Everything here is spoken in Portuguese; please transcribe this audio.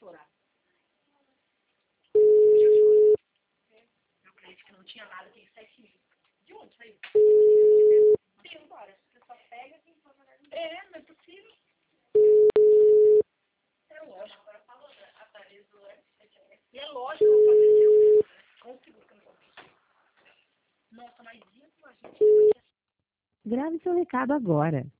chorar. Eu choro. Meu cliente que não tinha nada, tem 7 mil. De onde saiu? Sim, agora. Você só pega quem for mandar. Não é possível. É lógico. Agora falou atualizou. E é lógico que eu vou fazer isso. Com seguro que eu não vou fazer. Nossa, mas isso, a gente... Grave seu recado agora.